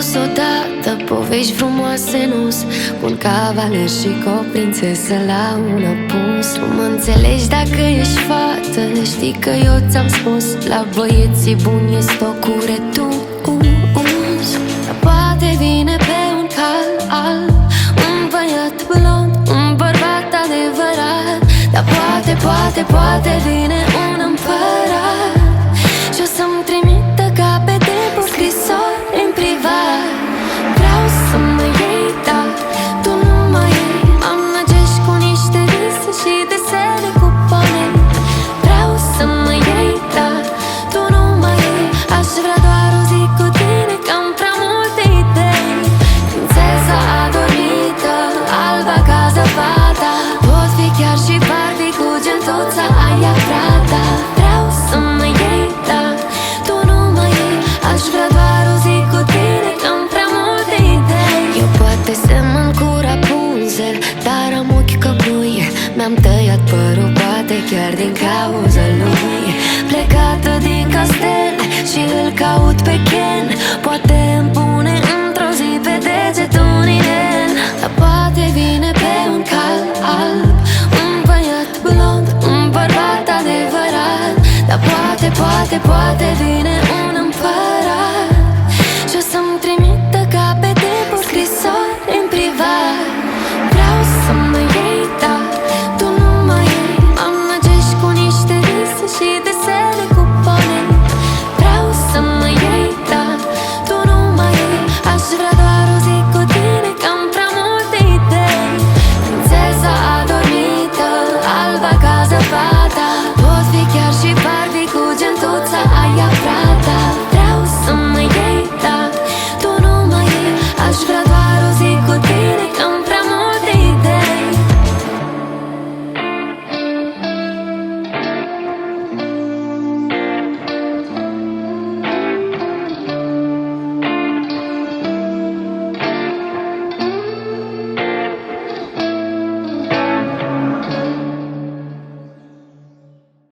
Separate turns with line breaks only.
spus odată povești frumoase nu-s cu un cavaler și cu o prințesă la un apus. Nu mă înțelegi dacă ești fată, știi că eu ți-am spus, la băieții buni e stocul redus. Dar poate vine pe un cal alb un băiat blond, un bărbat adevărat. Dar poate vine un împărat și o să-mi trimită capete cu scrisori în privat. Vreau să mă iei, dar tu nu mă iei. Mă amăgești cu niște vise și desene cu ponei. Vreau să mă iei, dar tu nu mă iei. Aș vrea doar o zi cu tine, că am prea multe idei. Prințesa adormită, alba ca zăpada. Pot fi chiar și Barbie cu gentuța aia Prada. Vreau să mă iei, dar tu nu mă iei. Aș vrea doar o zi cu tine, că am prea multe idei. Eu poate semăn cu Rapunzel, dar am ochi ca buie. Mi-am tăiat părul, poate chiar din cauza lui. Plecată din castel și îl caut pe Ken. Poate îmi pune într-o zi pe deget un inel. Dar poate vine pe un cal alb un băiat blond, un bărbat adevărat. Dar poate vine